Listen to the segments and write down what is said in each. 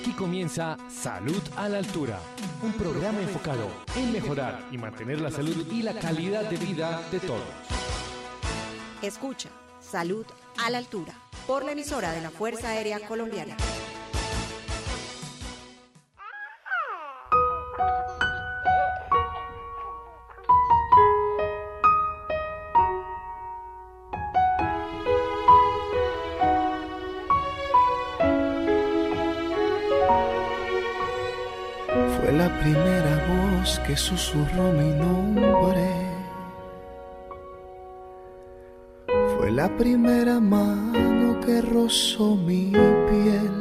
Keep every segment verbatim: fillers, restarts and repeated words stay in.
Aquí comienza Salud a la Altura, un programa enfocado en mejorar y mantener la salud y la calidad de vida de todos. Escucha Salud a la Altura por la emisora de la Fuerza Aérea Colombiana. Fue la primera voz que susurró mi nombre. Fue la primera mano que rozó mi piel.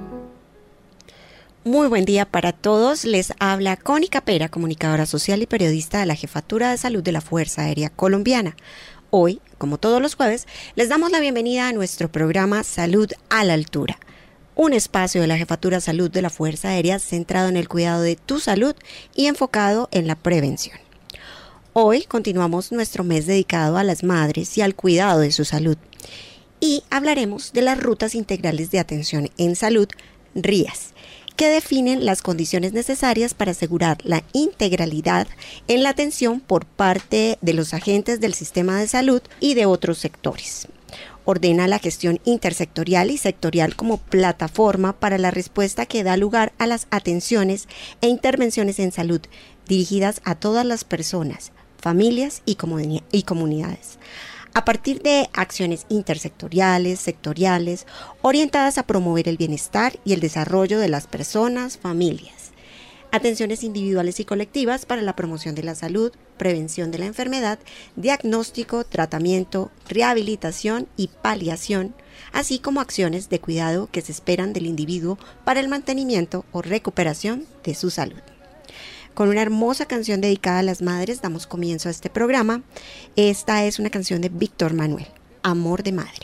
Muy buen día para todos. Les habla Connie Capera, comunicadora social y periodista de la Jefatura de Salud de la Fuerza Aérea Colombiana. Hoy, como todos los jueves, les damos la bienvenida a nuestro programa Salud a la Altura, un espacio de la Jefatura de Salud de la Fuerza Aérea centrado en el cuidado de tu salud y enfocado en la prevención. Hoy continuamos nuestro mes dedicado a las madres y al cuidado de su salud y hablaremos de las rutas integrales de atención en salud, R I As, que definen las condiciones necesarias para asegurar la integralidad en la atención por parte de los agentes del sistema de salud y de otros sectores. Ordena la gestión intersectorial y sectorial como plataforma para la respuesta que da lugar a las atenciones e intervenciones en salud dirigidas a todas las personas, familias y, comuni- y comunidades, a partir de acciones intersectoriales, sectoriales, orientadas a promover el bienestar y el desarrollo de las personas, familias. Atenciones individuales y colectivas para la promoción de la salud, prevención de la enfermedad, diagnóstico, tratamiento, rehabilitación y paliación, así como acciones de cuidado que se esperan del individuo para el mantenimiento o recuperación de su salud. Con una hermosa canción dedicada a las madres damos comienzo a este programa. Esta es una canción de Víctor Manuel, Amor de Madre.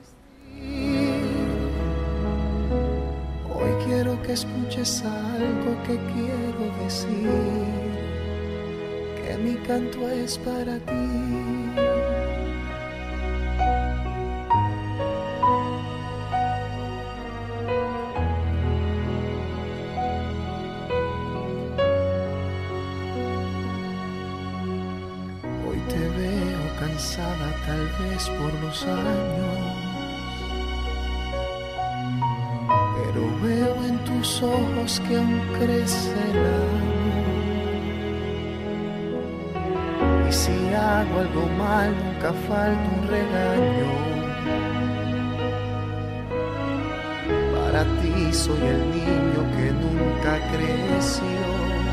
Hoy quiero que escuches algo que quiero decir, que mi canto es para ti. Hoy te veo cansada tal vez por los años, pero veo en tus ojos que aún crece el amor. Y si hago algo mal, nunca falta un regaño. Para ti soy el niño que nunca creció.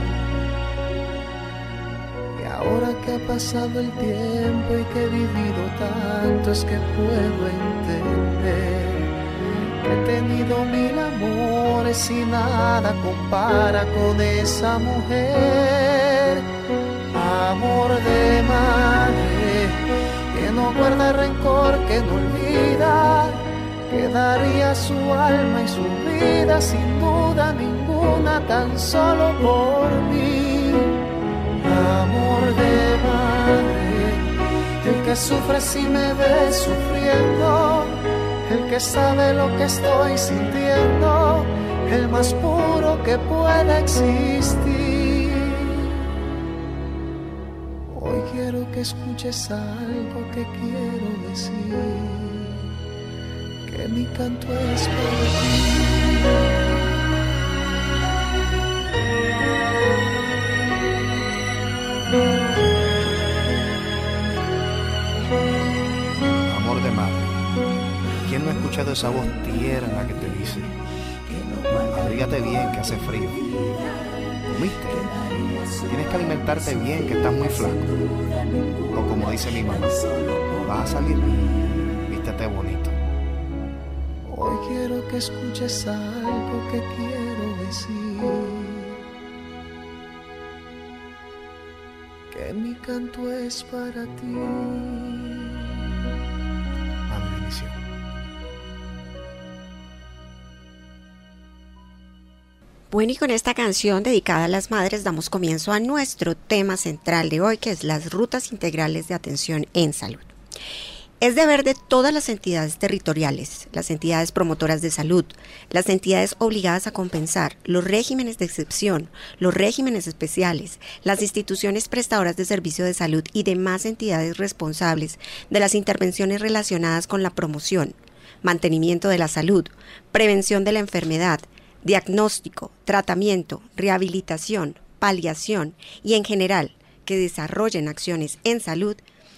Y ahora que ha pasado el tiempo y que he vivido tanto, es que puedo entender que he tenido mil amores y nada compara con esa mujer. Amor de madre, que no guarda rencor, que no olvida, que daría su alma y su vida sin duda ninguna, tan solo por mí. Amor de madre, el que sufre si me ve sufriendo, el que sabe lo que estoy sintiendo, el más puro que pueda existir. Hoy quiero que escuches algo que quiero decir, que mi canto es para ti. Amor de madre, ¿quién no ha escuchado esa voz tierna que te dice: abrígate bien, que hace frío? ¿Comiste? Tienes que alimentarte bien, que estás muy flaco. O como dice mi mamá, vas a salir, vístete bonito. Hoy quiero que escuches algo que quiero decir, que mi canto es para ti. A mi bendición. Bueno, y con esta canción dedicada a las madres damos comienzo a nuestro tema central de hoy, que es las rutas integrales de atención en salud. Es deber de todas las entidades territoriales, las entidades promotoras de salud, las entidades obligadas a compensar, los regímenes de excepción, los regímenes especiales, las instituciones prestadoras de servicio de salud y demás entidades responsables de las intervenciones relacionadas con la promoción, mantenimiento de la salud, prevención de la enfermedad, diagnóstico, tratamiento, rehabilitación, paliación y en general que desarrollen acciones en salud,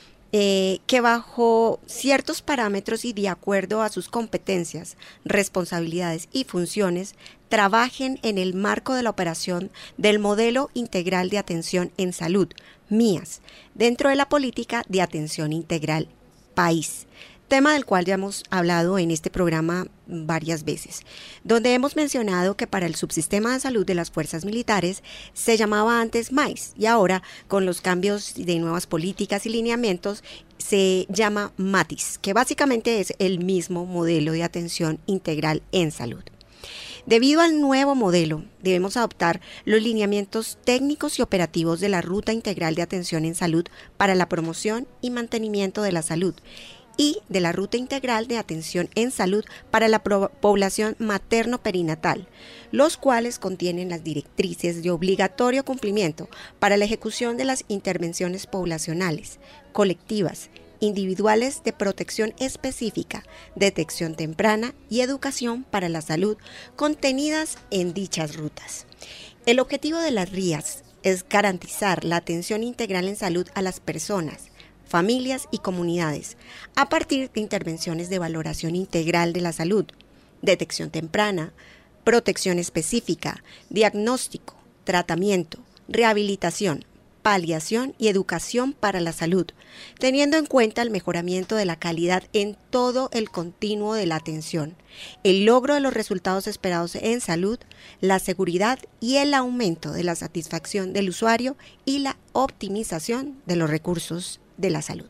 eh, que bajo ciertos parámetros y de acuerdo a sus competencias, responsabilidades y funciones, trabajen en el marco de la operación del Modelo Integral de Atención en Salud, MIAS, dentro de la Política de Atención Integral País, tema del cual ya hemos hablado en este programa varias veces, donde hemos mencionado que para el subsistema de salud de las fuerzas militares se llamaba antes MAIS y ahora con los cambios de nuevas políticas y lineamientos se llama MATIS, que básicamente es el mismo modelo de atención integral en salud. Debido al nuevo modelo, debemos adoptar los lineamientos técnicos y operativos de la Ruta Integral de Atención en Salud para la promoción y mantenimiento de la salud y de la Ruta Integral de Atención en Salud para la población materno-perinatal, los cuales contienen las directrices de obligatorio cumplimiento para la ejecución de las intervenciones poblacionales, colectivas, individuales de protección específica, detección temprana y educación para la salud contenidas en dichas rutas. El objetivo de las R I As es garantizar la atención integral en salud a las personas, familias y comunidades a partir de intervenciones de valoración integral de la salud, detección temprana, protección específica, diagnóstico, tratamiento, rehabilitación, paliación y educación para la salud, teniendo en cuenta el mejoramiento de la calidad en todo el continuo de la atención, el logro de los resultados esperados en salud, la seguridad y el aumento de la satisfacción del usuario y la optimización de los recursos de la salud.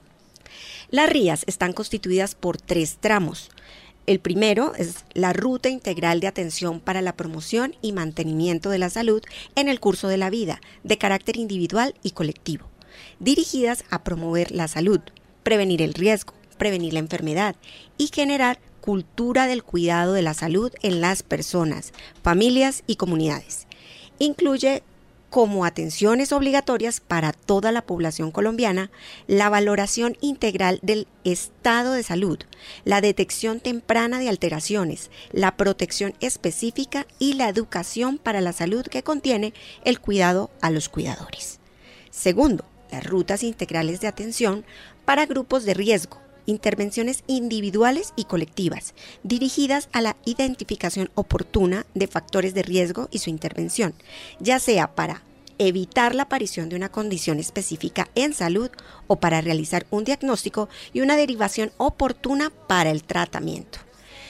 Las R I As están constituidas por tres tramos. El primero es la Ruta Integral de Atención para la Promoción y Mantenimiento de la Salud en el curso de la vida, de carácter individual y colectivo, dirigidas a promover la salud, prevenir el riesgo, prevenir la enfermedad y generar cultura del cuidado de la salud en las personas, familias y comunidades. Incluye como atenciones obligatorias para toda la población colombiana, la valoración integral del estado de salud, la detección temprana de alteraciones, la protección específica y la educación para la salud que contiene el cuidado a los cuidadores. Segundo, las rutas integrales de atención para grupos de riesgo, intervenciones individuales y colectivas, dirigidas a la identificación oportuna de factores de riesgo y su intervención, ya sea para evitar la aparición de una condición específica en salud o para realizar un diagnóstico y una derivación oportuna para el tratamiento.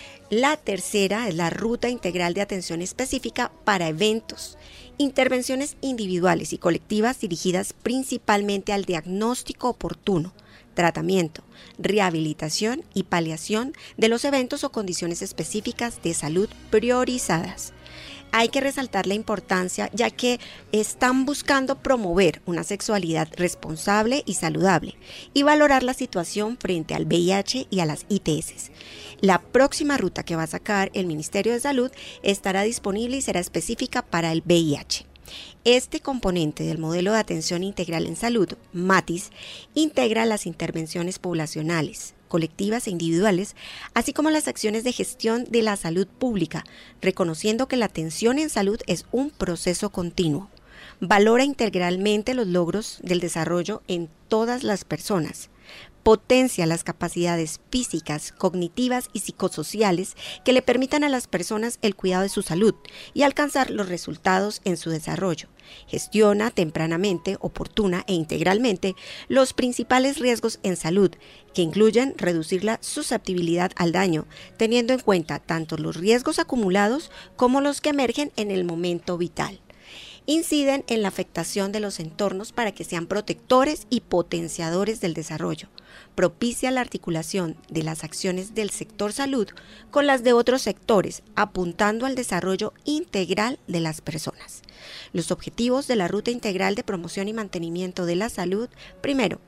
La tercera es la Ruta Integral de Atención Específica para eventos, intervenciones individuales y colectivas dirigidas principalmente al diagnóstico oportuno, tratamiento, rehabilitación y paliación de los eventos o condiciones específicas de salud priorizadas. Hay que resaltar la importancia ya que están buscando promover una sexualidad responsable y saludable y valorar la situación frente al V I H y a las I T S. La próxima ruta que va a sacar el Ministerio de Salud estará disponible y será específica para el V I H. Este componente del modelo de atención integral en salud, MATIS, integra las intervenciones poblacionales, colectivas e individuales, así como las acciones de gestión de la salud pública, reconociendo que la atención en salud es un proceso continuo. Valora integralmente los logros del desarrollo en todas las personas. Potencia las capacidades físicas, cognitivas y psicosociales que le permitan a las personas el cuidado de su salud y alcanzar los resultados en su desarrollo. Gestiona tempranamente, oportuna e integralmente los principales riesgos en salud, que incluyen reducir la susceptibilidad al daño, teniendo en cuenta tanto los riesgos acumulados como los que emergen en el momento vital. Inciden en la afectación de los entornos para que sean protectores y potenciadores del desarrollo. Propicia la articulación de las acciones del sector salud con las de otros sectores, apuntando al desarrollo integral de las personas. Los objetivos de la Ruta Integral de Promoción y Mantenimiento de la Salud: primero,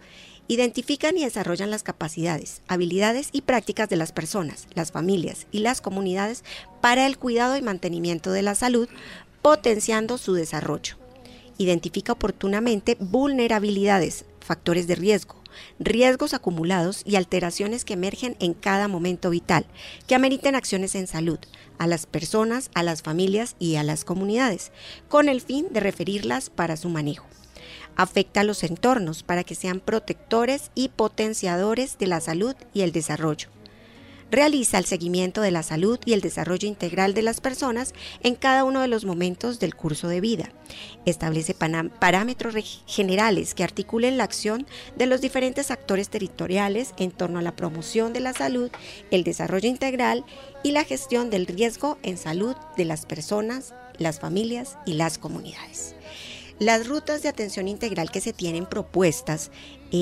Identifican y desarrollan las capacidades, habilidades y prácticas de las personas, las familias y las comunidades para el cuidado y mantenimiento de la salud, potenciando su desarrollo. Identifica oportunamente vulnerabilidades, factores de riesgo, riesgos acumulados y alteraciones que emergen en cada momento vital, que ameriten acciones en salud, a las personas, a las familias y a las comunidades, con el fin de referirlas para su manejo. Afecta a los entornos para que sean protectores y potenciadores de la salud y el desarrollo. Realiza el seguimiento de la salud y el desarrollo integral de las personas en cada uno de los momentos del curso de vida. Establece parámetros generales que articulen la acción de los diferentes actores territoriales en torno a la promoción de la salud, el desarrollo integral y la gestión del riesgo en salud de las personas, las familias y las comunidades. Las rutas de atención integral que se tienen propuestas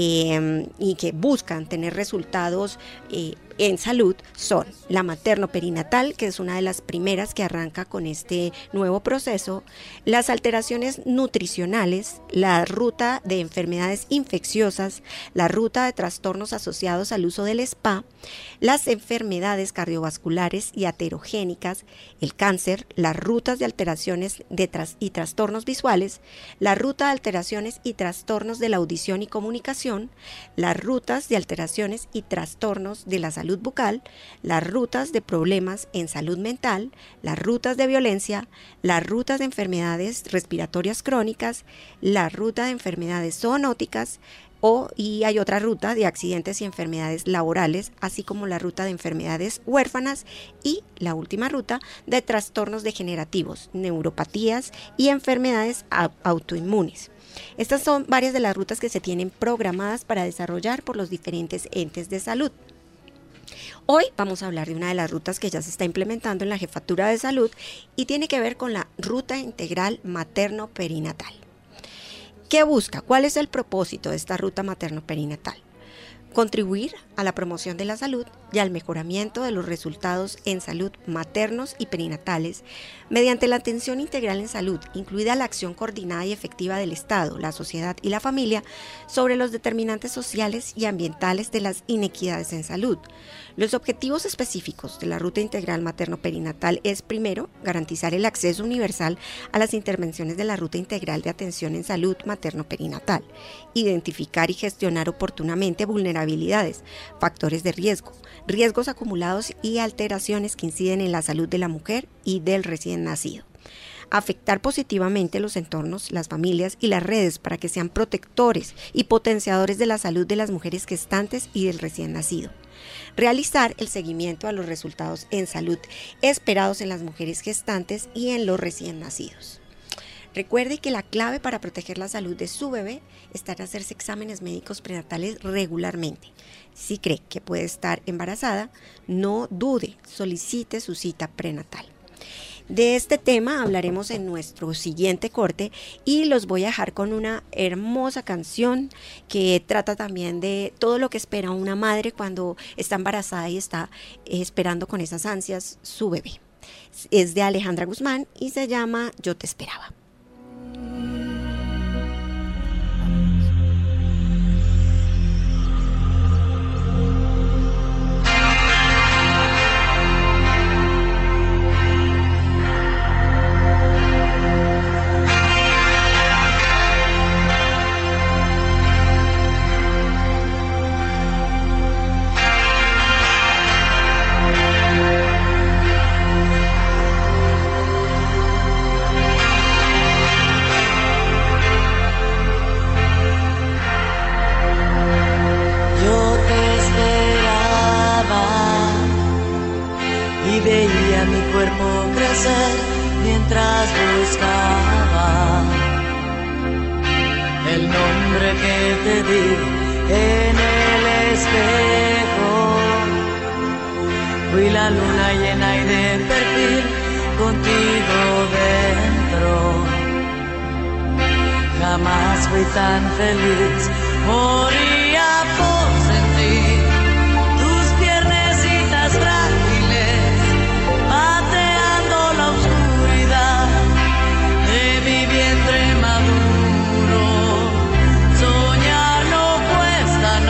eh, y que buscan tener resultados eh, en salud son la materno-perinatal, que es una de las primeras que arranca con este nuevo proceso, las alteraciones nutricionales, la ruta de enfermedades infecciosas, la ruta de trastornos asociados al uso del spa, las enfermedades cardiovasculares y aterogénicas, el cáncer, las rutas de alteraciones de tras- y trastornos visuales, la ruta de alteraciones y trastornos de la audición y comunicación, las rutas de alteraciones y trastornos de la salud bucal, las rutas de problemas en salud mental, las rutas de violencia, las rutas de enfermedades respiratorias crónicas, la ruta de enfermedades zoonóticas, o, y hay otra ruta de accidentes y enfermedades laborales, así como la ruta de enfermedades huérfanas y la última ruta de trastornos degenerativos, neuropatías y enfermedades autoinmunes. Estas son varias de las rutas que se tienen programadas para desarrollar por los diferentes entes de salud. Hoy vamos a hablar de una de las rutas que ya se está implementando en la Jefatura de Salud y tiene que ver con la Ruta Integral Materno-Perinatal. ¿Qué busca? ¿Cuál es el propósito de esta ruta materno-perinatal? Contribuir a la promoción de la salud y al mejoramiento de los resultados en salud maternos y perinatales mediante la atención integral en salud, incluida la acción coordinada y efectiva del Estado, la sociedad y la familia sobre los determinantes sociales y ambientales de las inequidades en salud. Los objetivos específicos de la Ruta Integral Materno-Perinatal es, primero, garantizar el acceso universal a las intervenciones de la Ruta Integral de Atención en Salud Materno-Perinatal, identificar y gestionar oportunamente vulnerabilidades, factores de riesgo, riesgos acumulados y alteraciones que inciden en la salud de la mujer y del recién nacido. Afectar positivamente los entornos, las familias y las redes para que sean protectores y potenciadores de la salud de las mujeres gestantes y del recién nacido. Realizar el seguimiento a los resultados en salud esperados en las mujeres gestantes y en los recién nacidos. Recuerde que la clave para proteger la salud de su bebé está en hacerse exámenes médicos prenatales regularmente. Si cree que puede estar embarazada, no dude, solicite su cita prenatal. De este tema hablaremos en nuestro siguiente corte y los voy a dejar con una hermosa canción que trata también de todo lo que espera una madre cuando está embarazada y está esperando con esas ansias su bebé. Es de Alejandra Guzmán y se llama Yo te esperaba. Veía mi cuerpo crecer mientras buscaba el nombre que te di en el espejo. Fui la luna llena y de perfil contigo dentro. Jamás fui tan feliz, moría por sentir tus piernecitas frágiles pateando la oscuridad de mi vientre maduro. Soñar no cuesta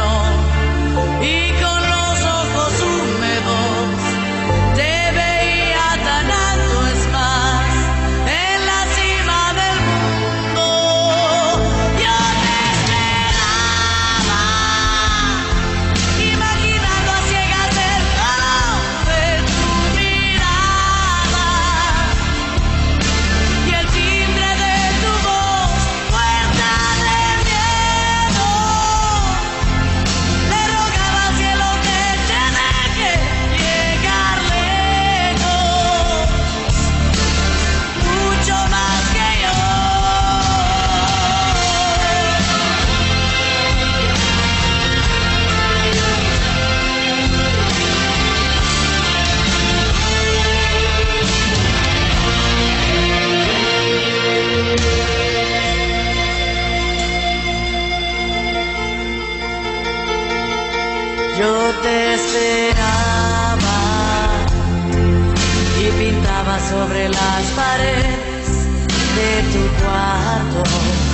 sobre las paredes de tu cuarto.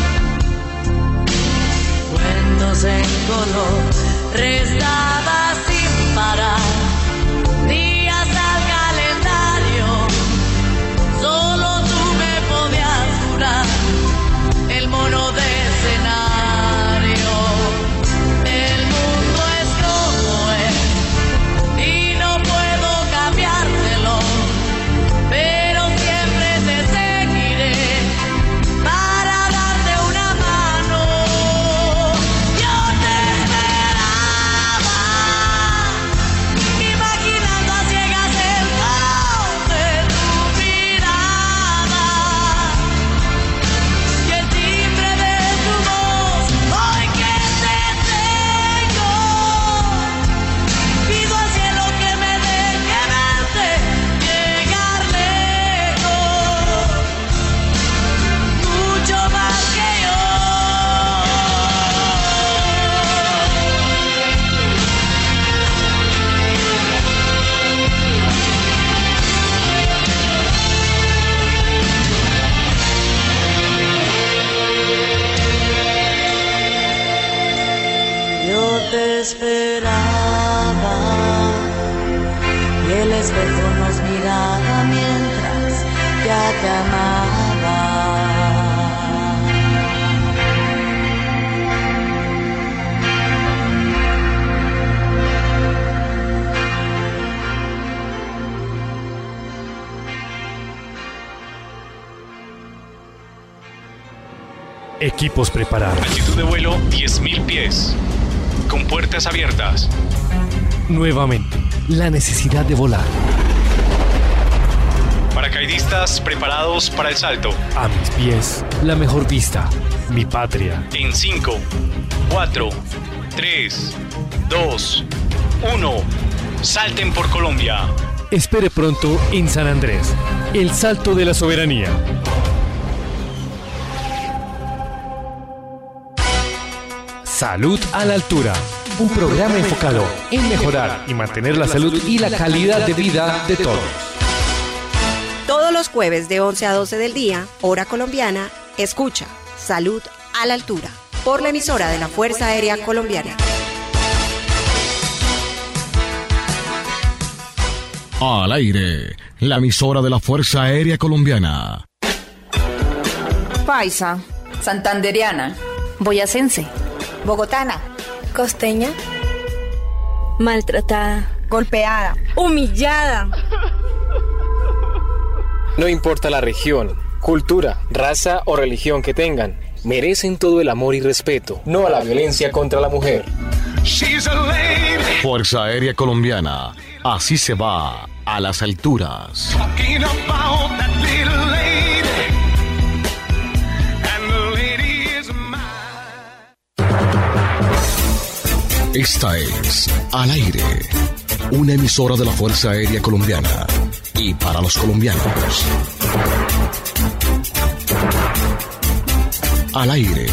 Cuentos en color, restaba sin parar. Días al calendario, solo tú me podías curar. El mono de escenario, el mundo es como es y no puedo cambiártelo, pero siempre te seguiré para darte una mano. Yo te esperaba, imaginando a ciegas el caos de tu mirada y el timbre de tu voz. Hoy que te tengo, pido al cielo que me deje verte llegar lejos, mucho más que yo. Yo te esperaba y el espejo nos miraba mientras ya te amaba. Equipos preparados. Altitud de vuelo diez mil pies. Con puertas abiertas. Nuevamente, la necesidad de volar. Paracaidistas preparados para el salto. A mis pies, la mejor vista. Mi patria. En cinco, cuatro, tres, dos, uno. Salten por Colombia. Espere pronto en San Andrés. El salto de la soberanía. Salud a la altura. Un programa enfocado en mejorar y mantener la salud y la calidad de vida de todos. Todos los jueves de once a doce del día, hora colombiana, escucha Salud a la altura por la emisora de la Fuerza Aérea Colombiana. Al aire, la emisora de la Fuerza Aérea Colombiana. Paisa, santanderiana, boyacense, bogotana, costeña, maltratada, golpeada, humillada. No importa la región, cultura, raza o religión que tengan, merecen todo el amor y respeto, no a la violencia contra la mujer. Fuerza Aérea Colombiana, así se va a las alturas. Esta es Al Aire, una emisora de la Fuerza Aérea Colombiana y para los colombianos. Al aire.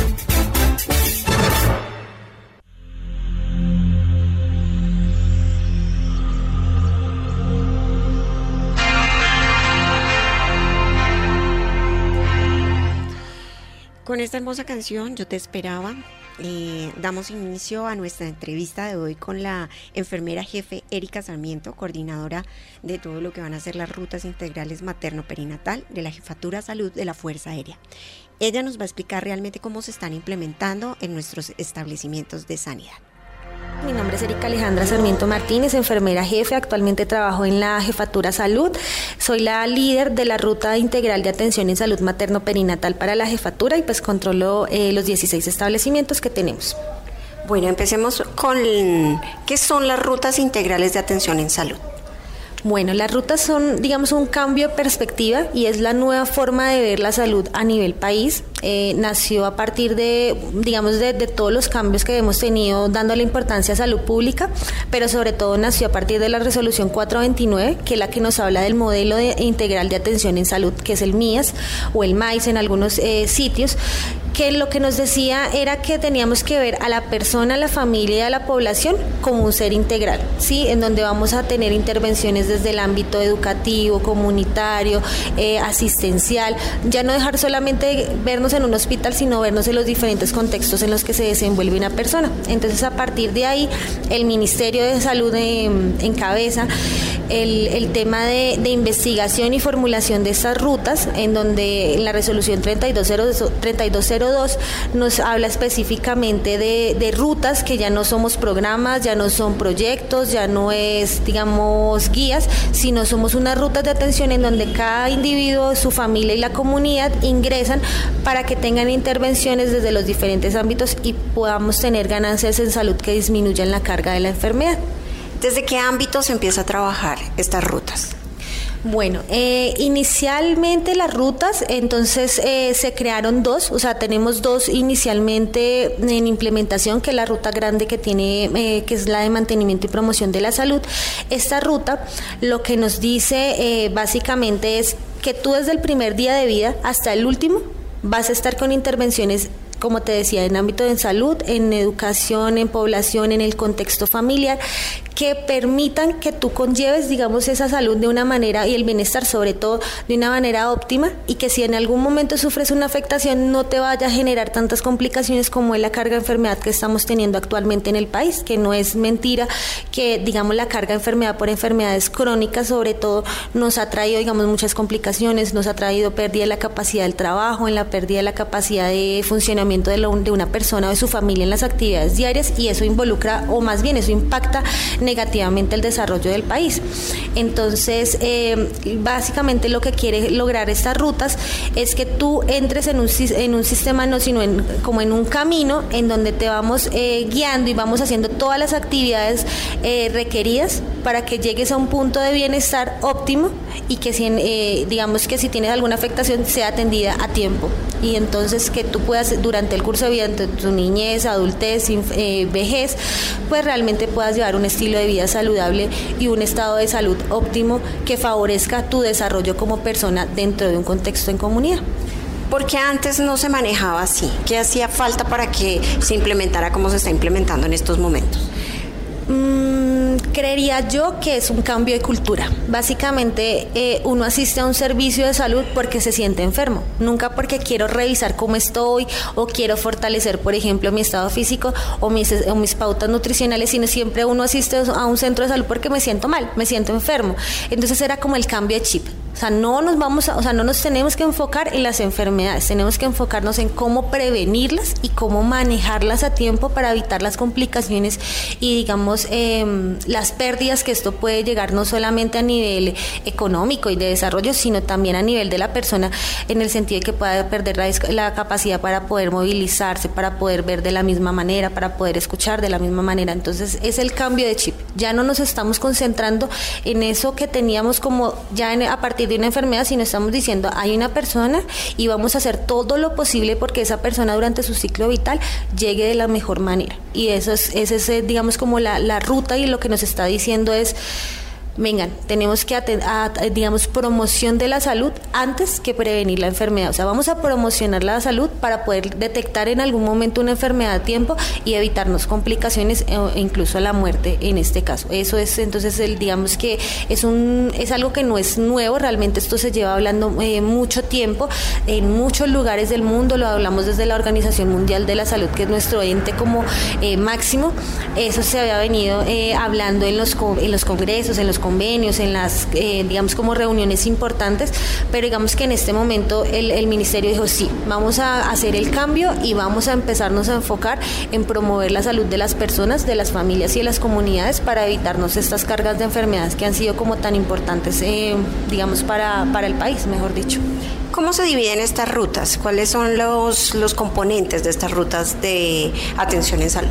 Con esta hermosa canción, Yo te esperaba, eh, damos inicio a nuestra entrevista de hoy con la enfermera jefe Erika Sarmiento, coordinadora de todo lo que van a ser las rutas integrales materno-perinatal de la Jefatura Salud de la Fuerza Aérea. Ella nos va a explicar realmente cómo se están implementando en nuestros establecimientos de sanidad. Mi nombre es Erika Alejandra Sarmiento Martínez, enfermera jefe. Actualmente trabajo en la Jefatura Salud. Soy la líder de la Ruta Integral de Atención en Salud Materno-Perinatal para la Jefatura y pues controlo eh, los dieciséis establecimientos que tenemos. Bueno, empecemos con ¿qué son las rutas integrales de atención en salud? Bueno, las rutas son, digamos, un cambio de perspectiva y es la nueva forma de ver la salud a nivel país. Eh, nació a partir de, digamos, de, de todos los cambios que hemos tenido dando la importancia a salud pública, pero sobre todo nació a partir de la resolución cuatrocientos veintinueve, que es la que nos habla del modelo de, integral de atención en salud, que es el M I A S o el M A I S en algunos eh, sitios, que lo que nos decía era que teníamos que ver a la persona, a la familia y a la población como un ser integral, ¿sí? En donde vamos a tener intervenciones desde el ámbito educativo, comunitario, eh, asistencial, ya no dejar solamente vernos en un hospital, sino vernos en los diferentes contextos en los que se desenvuelve una persona. Entonces, a partir de ahí, el Ministerio de Salud eh, encabeza el, el tema de, de investigación y formulación de estas rutas, en donde en la resolución treinta y dos cero dos nos habla específicamente de, de rutas que ya no somos programas, ya no son proyectos, ya no es, digamos, guías, sino somos unas rutas de atención en donde cada individuo, su familia y la comunidad ingresan para que tengan intervenciones desde los diferentes ámbitos y podamos tener ganancias en salud que disminuyan la carga de la enfermedad. ¿Desde qué ámbito se empieza a trabajar estas rutas? Bueno, eh, inicialmente las rutas, entonces eh, se crearon dos, o sea, tenemos dos inicialmente en implementación, que es la ruta grande que tiene, eh, que es la de mantenimiento y promoción de la salud. Esta ruta lo que nos dice eh, básicamente es que tú desde el primer día de vida hasta el último vas a estar con intervenciones, como te decía, en ámbito de salud, en educación, en población, en el contexto familiar, que permitan que tú conlleves, digamos, esa salud de una manera, y el bienestar sobre todo, de una manera óptima, y que si en algún momento sufres una afectación no te vaya a generar tantas complicaciones como es la carga de enfermedad que estamos teniendo actualmente en el país, que no es mentira que, digamos, la carga de enfermedad por enfermedades crónicas sobre todo nos ha traído, digamos, muchas complicaciones, nos ha traído pérdida de la capacidad del trabajo, en la pérdida de la capacidad de funcionamiento de, lo, de una persona o de su familia en las actividades diarias, y eso involucra, o más bien eso impacta negativamente el desarrollo del país. Entonces, eh, básicamente lo que quiere lograr estas rutas es que tú entres en un, en un sistema, no, sino en, como en un camino en donde te vamos eh, guiando y vamos haciendo todas las actividades eh, requeridas para que llegues a un punto de bienestar óptimo y que si, eh, digamos que si tienes alguna afectación sea atendida a tiempo, y entonces que tú puedas durante el curso de vida, en tu niñez, adultez, eh, vejez, pues realmente puedas llevar un estilo de vida saludable y un estado de salud óptimo que favorezca tu desarrollo como persona dentro de un contexto en comunidad. ¿Por qué antes no se manejaba así? ¿Qué hacía falta para que se implementara como se está implementando en estos momentos? Mm, creería yo que es un cambio de cultura. Básicamente eh, uno asiste a un servicio de salud porque se siente enfermo, nunca porque quiero revisar cómo estoy o quiero fortalecer, por ejemplo, mi estado físico o mis, o mis pautas nutricionales, sino siempre uno asiste a un centro de salud porque me siento mal, me siento enfermo. Entonces era como el cambio de chip. O sea, no nos vamos a, o sea, no nos tenemos que enfocar en las enfermedades, tenemos que enfocarnos en cómo prevenirlas y cómo manejarlas a tiempo para evitar las complicaciones y, digamos, eh, las pérdidas que esto puede llegar no solamente a nivel económico y de desarrollo, sino también a nivel de la persona, en el sentido de que pueda perder la, la capacidad para poder movilizarse, para poder ver de la misma manera, para poder escuchar de la misma manera. Entonces, es el cambio de chip. Ya no nos estamos concentrando en eso que teníamos como ya en, a partir de una enfermedad, sino estamos diciendo hay una persona y vamos a hacer todo lo posible porque esa persona durante su ciclo vital llegue de la mejor manera, y eso es, ese es digamos como la, la ruta, y lo que nos está diciendo es: vengan, tenemos que atender, a, digamos, promoción de la salud antes que prevenir la enfermedad. O sea, vamos a promocionar la salud para poder detectar en algún momento una enfermedad a tiempo y evitarnos complicaciones e incluso la muerte en este caso. Eso es, entonces, el, digamos que es un es algo que no es nuevo, realmente esto se lleva hablando eh, mucho tiempo en muchos lugares del mundo, lo hablamos desde la Organización Mundial de la Salud, que es nuestro ente como eh, máximo. Eso se había venido eh, hablando en los, en los congresos, en los convenios, en las, eh, digamos, como reuniones importantes, pero digamos que en este momento el, el ministerio dijo sí, vamos a hacer el cambio y vamos a empezarnos a enfocar en promover la salud de las personas, de las familias y de las comunidades para evitarnos estas cargas de enfermedades que han sido como tan importantes, eh, digamos, para, para el país, mejor dicho. ¿Cómo se dividen estas rutas? ¿Cuáles son los, los componentes de estas rutas de atención en salud?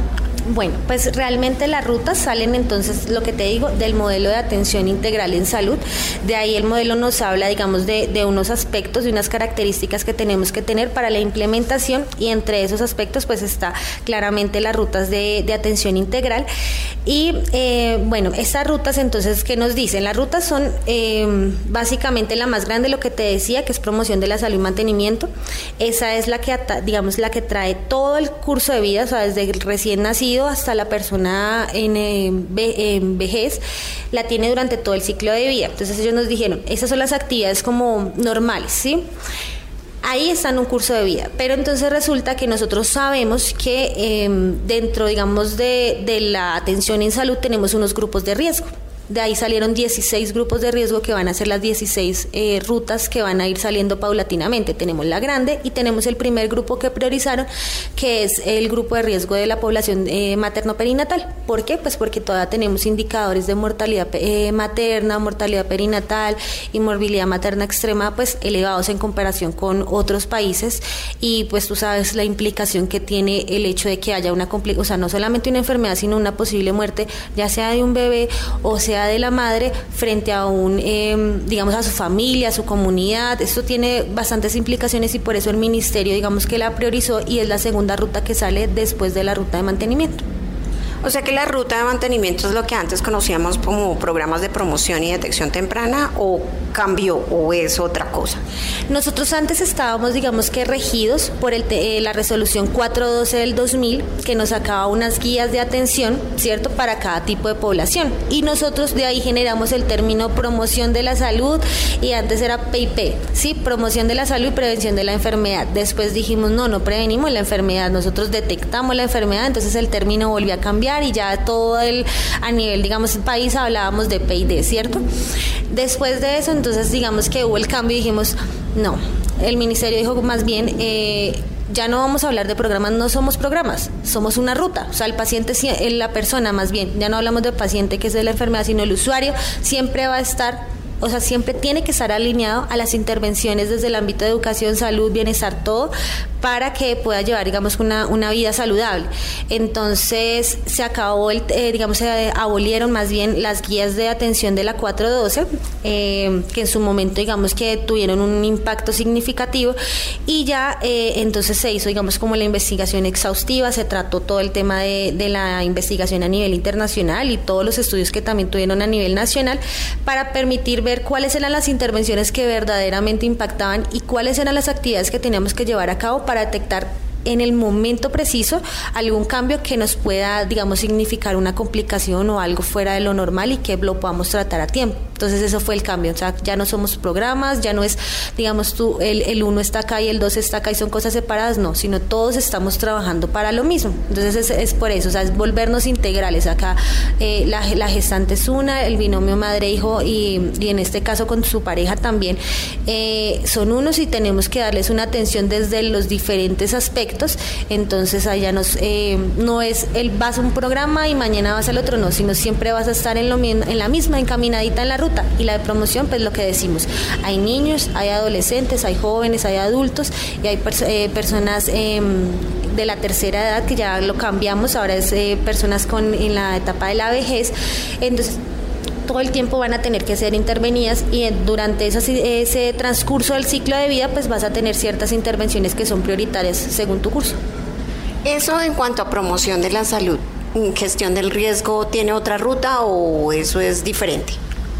Bueno, pues realmente las rutas salen entonces, lo que te digo, del modelo de atención integral en salud. De ahí el modelo nos habla, digamos, de, de unos aspectos, de unas características que tenemos que tener para la implementación, y entre esos aspectos pues está claramente las rutas de, de atención integral. Y eh, bueno, estas rutas entonces, ¿qué nos dicen? Las rutas son eh, básicamente la más grande, lo que te decía, que es promoción de la salud y mantenimiento. Esa es la que, digamos, la que trae todo el curso de vida, o sea, desde el recién nacido hasta la persona en, eh, ve, en vejez, la tiene durante todo el ciclo de vida. Entonces ellos nos dijeron, esas son las actividades como normales, ¿sí? Ahí está en un curso de vida, pero entonces resulta que nosotros sabemos que eh, dentro, digamos, de, de la atención en salud tenemos unos grupos de riesgo. De ahí salieron dieciséis grupos de riesgo que van a ser las dieciséis eh, rutas que van a ir saliendo paulatinamente. Tenemos la grande y tenemos el primer grupo que priorizaron, que es el grupo de riesgo de la población eh, materno-perinatal. ¿Por qué? Pues porque todavía tenemos indicadores de mortalidad eh, materna, mortalidad perinatal y morbilidad materna extrema pues elevados en comparación con otros países, y pues tú sabes la implicación que tiene el hecho de que haya una complicación, o sea, no solamente una enfermedad, sino una posible muerte, ya sea de un bebé o sea de la madre, frente a un, eh, digamos, a su familia, a su comunidad. Esto tiene bastantes implicaciones, y por eso el ministerio, digamos, que la priorizó, y es la segunda ruta que sale después de la ruta de mantenimiento. O sea que la ruta de mantenimiento es lo que antes conocíamos como programas de promoción y detección temprana, ¿o cambió o es otra cosa? Nosotros antes estábamos, digamos que regidos por el te, eh, la resolución cuatrocientos doce del dos mil, que nos sacaba unas guías de atención, ¿cierto?, para cada tipo de población, y nosotros de ahí generamos el término promoción de la salud, y antes era P I P, ¿sí?, promoción de la salud y prevención de la enfermedad. Después dijimos, no, no prevenimos la enfermedad, nosotros detectamos la enfermedad, entonces el término volvió a cambiar, y ya todo el, a nivel, digamos, país hablábamos de P I D, ¿cierto? Después de eso, entonces, digamos que hubo el cambio y dijimos, no, el ministerio dijo más bien, eh, ya no vamos a hablar de programas, no somos programas, somos una ruta. O sea, el paciente, la persona más bien, ya no hablamos del paciente que es de la enfermedad, sino el usuario siempre va a estar, o sea, siempre tiene que estar alineado a las intervenciones desde el ámbito de educación, salud, bienestar, todo, para que pueda llevar, digamos, una, una vida saludable. Entonces, se acabó, el, eh, digamos, se abolieron más bien las guías de atención de la cuatrocientos doce, eh, que en su momento, digamos, que tuvieron un impacto significativo, y ya, eh, entonces se hizo, digamos, como la investigación exhaustiva, se trató todo el tema de, de la investigación a nivel internacional y todos los estudios que también tuvieron a nivel nacional, para permitir ver cuáles eran las intervenciones que verdaderamente impactaban y cuáles eran las actividades que teníamos que llevar a cabo para detectar en el momento preciso algún cambio que nos pueda, digamos, significar una complicación o algo fuera de lo normal, y que lo podamos tratar a tiempo. Entonces eso fue el cambio, o sea, ya no somos programas, ya no es, digamos, tú, el, el uno está acá y el dos está acá y son cosas separadas, no, sino todos estamos trabajando para lo mismo. Entonces es, es por eso, o sea, es volvernos integrales. Acá eh, la, la gestante es una, el binomio madre-hijo, y, y en este caso con su pareja también eh, son unos, y tenemos que darles una atención desde los diferentes aspectos. Entonces allá nos, eh, no es el vas a un programa y mañana vas al otro, no, sino siempre vas a estar en, lo, en la misma, encaminadita en la ruta. Y la de promoción, pues lo que decimos, hay niños, hay adolescentes, hay jóvenes, hay adultos, y hay pers- eh, personas eh, de la tercera edad, que ya lo cambiamos, ahora es eh, personas con en la etapa de la vejez. Entonces todo el tiempo van a tener que ser intervenidas, y durante esa, ese transcurso del ciclo de vida pues vas a tener ciertas intervenciones que son prioritarias según tu curso. Eso en cuanto a promoción de la salud. ¿Gestión del riesgo tiene otra ruta o eso es diferente?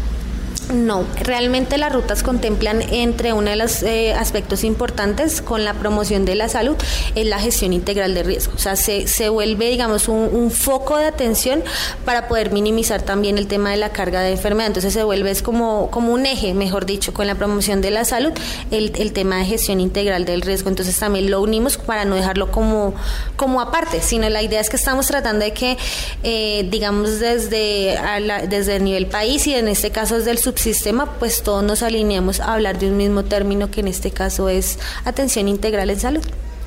No, realmente las rutas contemplan, entre uno de los eh, aspectos importantes con la promoción de la salud, es la gestión integral de riesgo. O sea, se, se vuelve, digamos, un, un foco de atención para poder minimizar también el tema de la carga de enfermedad. Entonces se vuelve es como, como un eje, mejor dicho, con la promoción de la salud, el, el tema de gestión integral del riesgo. Entonces también lo unimos para no dejarlo como, como aparte, sino la idea es que estamos tratando de que, eh, digamos, desde, a la, desde el nivel país, y en este caso desde el subsistema, pues todos nos alineamos a hablar de un mismo término, que en este caso es atención integral en salud.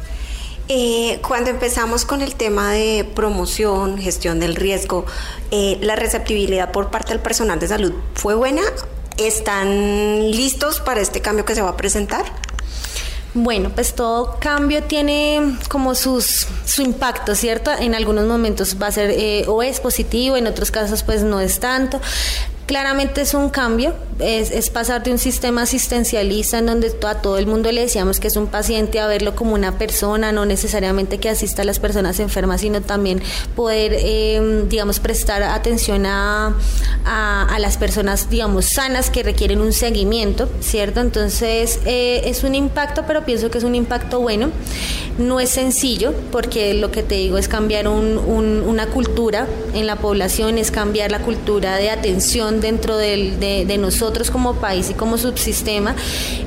Eh, cuando empezamos con el tema de promoción, gestión del riesgo, eh, la receptibilidad por parte del personal de salud fue buena. ¿Están listos para este cambio que se va a presentar? Bueno, pues todo cambio tiene como sus su impacto, ¿cierto? En algunos momentos va a ser eh, o es positivo, en otros casos pues no es tanto. Claramente es un cambio, es, es pasar de un sistema asistencialista en donde a todo el mundo le decíamos que es un paciente a verlo como una persona, no necesariamente que asista a las personas enfermas, sino también poder, eh, digamos, prestar atención a, a, a las personas, digamos, sanas que requieren un seguimiento, ¿cierto? Entonces eh, es un impacto, pero pienso que es un impacto bueno. No es sencillo, porque lo que te digo es cambiar un, un, una cultura en la población, es cambiar la cultura de atención dentro del, de, de nosotros como país y como subsistema,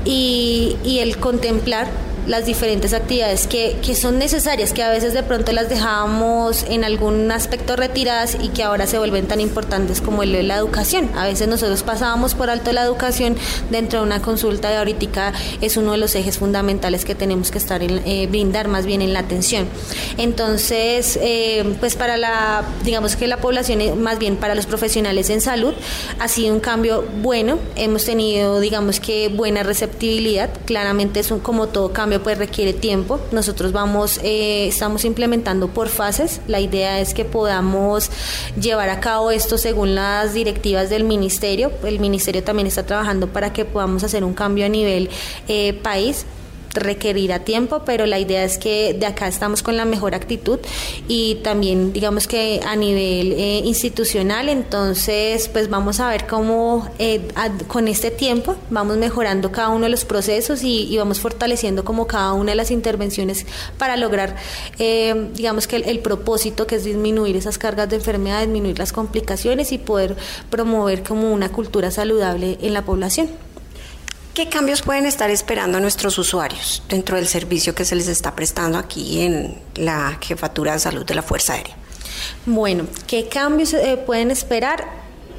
y, y el contemplar las diferentes actividades que, que son necesarias, que a veces de pronto las dejábamos en algún aspecto retiradas y que ahora se vuelven tan importantes como el de la educación. A veces nosotros pasábamos por alto la educación dentro de una consulta, y ahorita es uno de los ejes fundamentales que tenemos que estar en, eh, brindar más bien en la atención. Entonces, eh, pues para la, digamos que la población, más bien para los profesionales en salud, ha sido un cambio bueno. Hemos tenido, digamos que, buena receptibilidad. Claramente es un, como todo cambio, pues requiere tiempo. Nosotros vamos, eh, estamos implementando por fases. La idea es que podamos llevar a cabo esto según las directivas del ministerio. El ministerio también está trabajando para que podamos hacer un cambio a nivel eh, país. Requerirá tiempo, pero la idea es que de acá estamos con la mejor actitud, y también digamos que a nivel eh, institucional. Entonces pues vamos a ver cómo eh, a, con este tiempo vamos mejorando cada uno de los procesos, y, y vamos fortaleciendo como cada una de las intervenciones para lograr eh, digamos que el, el propósito, que es disminuir esas cargas de enfermedad, disminuir las complicaciones y poder promover como una cultura saludable en la población. ¿Qué cambios pueden estar esperando nuestros usuarios dentro del servicio que se les está prestando aquí en la Jefatura de Salud de la Fuerza Aérea? Bueno, ¿qué cambios eh, pueden esperar?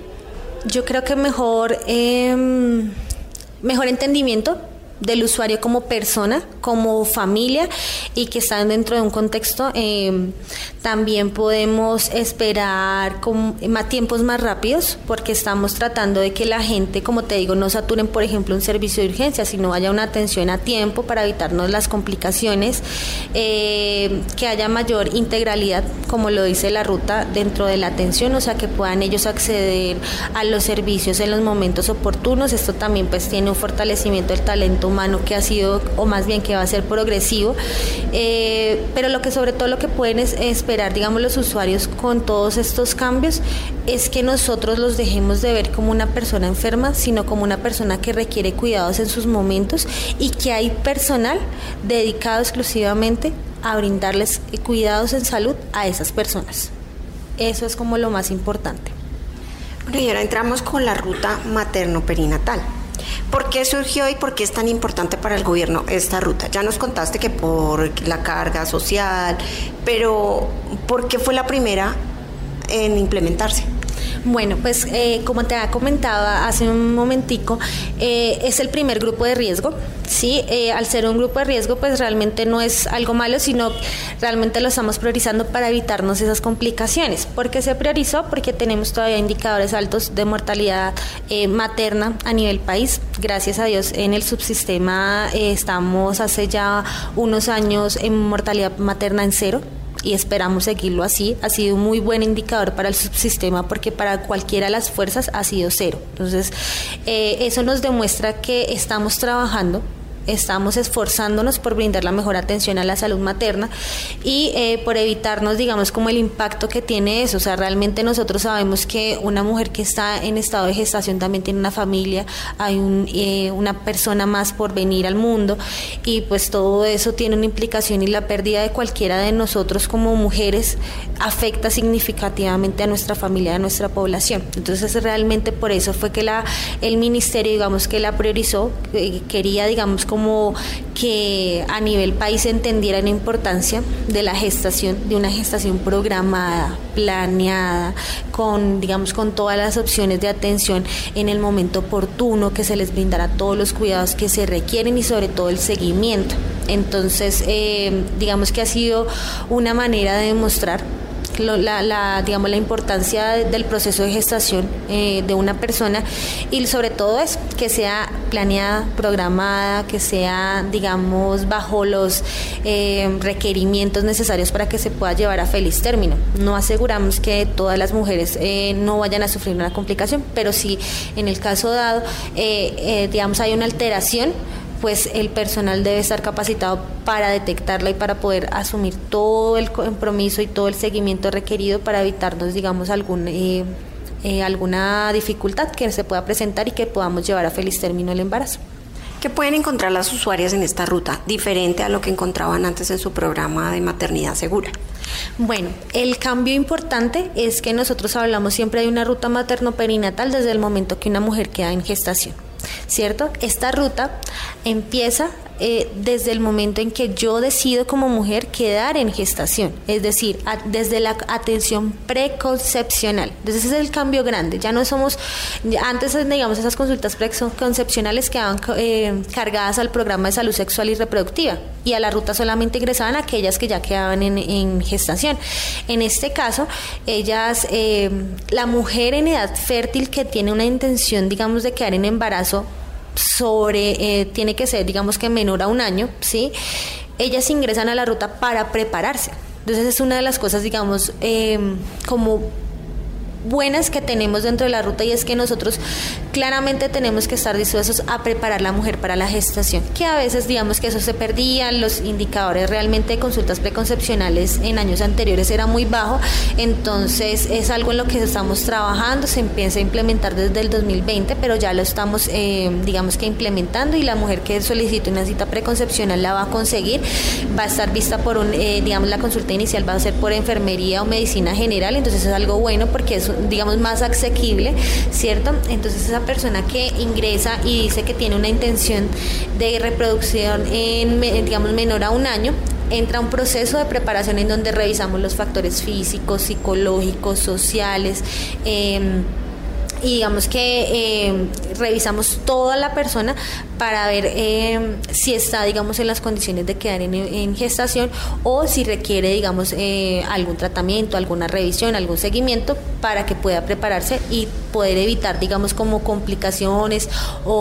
Yo creo que mejor, eh, mejor entendimiento del usuario como persona, como familia, y que están dentro de un contexto. Eh, también podemos esperar con más tiempos más rápidos, porque estamos tratando de que la gente, como te digo, no saturen, por ejemplo, un servicio de urgencia, sino haya una atención a tiempo para evitarnos las complicaciones, eh, que haya mayor integralidad, como lo dice la ruta, dentro de la atención, o sea, que puedan ellos acceder a los servicios en los momentos oportunos. Esto también pues tiene un fortalecimiento del talento humano que ha sido, o más bien que va a ser progresivo, eh, pero lo que sobre todo lo que pueden es esperar, digamos, los usuarios con todos estos cambios, es que nosotros los dejemos de ver como una persona enferma, sino como una persona que requiere cuidados en sus momentos, y que hay personal dedicado exclusivamente a brindarles cuidados en salud a esas personas. Eso es como lo más importante. Bueno, y ahora entramos con la ruta materno-perinatal. ¿Por qué surgió y por qué es tan importante para el gobierno esta ruta? Ya nos contaste que por la carga social, pero ¿por qué fue la primera en implementarse? Bueno, pues eh, como te había comentado hace un momentico, eh, es el primer grupo de riesgo, ¿sí? Eh, al ser un grupo de riesgo, pues realmente no es algo malo, sino realmente lo estamos priorizando para evitarnos esas complicaciones. ¿Por qué se priorizó? Porque tenemos todavía indicadores altos de mortalidad eh, materna a nivel país. Gracias a Dios, en el subsistema eh, estamos hace ya unos años en mortalidad materna en cero, y esperamos seguirlo así. Ha sido un muy buen indicador para el subsistema, porque para cualquiera de las fuerzas ha sido cero. Entonces, eh, eso nos demuestra que estamos trabajando, estamos esforzándonos por brindar la mejor atención a la salud materna, y eh, por evitarnos, digamos, como el impacto que tiene eso. O sea, realmente nosotros sabemos que una mujer que está en estado de gestación también tiene una familia, hay un, eh, una persona más por venir al mundo, y pues todo eso tiene una implicación, y la pérdida de cualquiera de nosotros como mujeres afecta significativamente a nuestra familia, a nuestra población. Entonces, realmente por eso fue que la, el ministerio, digamos, que la priorizó, eh, quería, digamos, como como que a nivel país se entendiera la importancia de la gestación, de una gestación programada, planeada, con, digamos, con todas las opciones de atención en el momento oportuno, que se les brindará todos los cuidados que se requieren, y sobre todo el seguimiento. Entonces, eh, digamos que ha sido una manera de demostrar lo, la, la, digamos, la importancia de, del proceso de gestación eh, de una persona, y sobre todo es que sea planeada, programada, que sea, digamos, bajo los eh, requerimientos necesarios para que se pueda llevar a feliz término. No aseguramos que todas las mujeres eh, no vayan a sufrir una complicación, pero si en el caso dado, eh, eh, digamos, hay una alteración, pues el personal debe estar capacitado para detectarla y para poder asumir todo el compromiso y todo el seguimiento requerido para evitarnos, digamos, algún, eh, eh, alguna dificultad que se pueda presentar y que podamos llevar a feliz término el embarazo. ¿Qué pueden encontrar las usuarias en esta ruta, diferente a lo que encontraban antes en su programa de maternidad segura? Bueno, el cambio importante es que nosotros hablamos siempre de una ruta materno-perinatal desde el momento que una mujer queda en gestación, ¿cierto? Esta ruta empieza eh, desde el momento en que yo decido como mujer quedar en gestación, es decir, a, desde la atención preconcepcional. Entonces ese es el cambio grande. Ya no somos, antes, digamos, esas consultas preconcepcionales quedaban eh, cargadas al programa de salud sexual y reproductiva, y a la ruta solamente ingresaban aquellas que ya quedaban en, en gestación. En este caso, ellas, eh, la mujer en edad fértil que tiene una intención, digamos, de quedar en embarazo sobre, eh, tiene que ser, digamos, que menor a un año, ¿sí? Ellas ingresan a la ruta para prepararse. Entonces es una de las cosas, digamos, eh, como buenas que tenemos dentro de la ruta, y es que nosotros claramente tenemos que estar dispuestos a preparar a la mujer para la gestación, que a veces, digamos, que eso se perdía, los indicadores realmente de consultas preconcepcionales en años anteriores era muy bajo. Entonces es algo en lo que estamos trabajando, se empieza a implementar desde el dos mil veinte, pero ya lo estamos eh, digamos que implementando, y la mujer que solicite una cita preconcepcional la va a conseguir, va a estar vista por un, eh, digamos, la consulta inicial va a ser por enfermería o medicina general. Entonces es algo bueno porque es, digamos, más asequible, ¿cierto? Entonces esa persona que ingresa y dice que tiene una intención de reproducción en, digamos, menor a un año, entra un proceso de preparación en donde revisamos los factores físicos, psicológicos, sociales, eh, y digamos que eh, revisamos toda la persona para ver eh, si está, digamos, en las condiciones de quedar en, en gestación, o si requiere, digamos, eh, algún tratamiento, alguna revisión, algún seguimiento para que pueda prepararse y poder evitar, digamos, como complicaciones,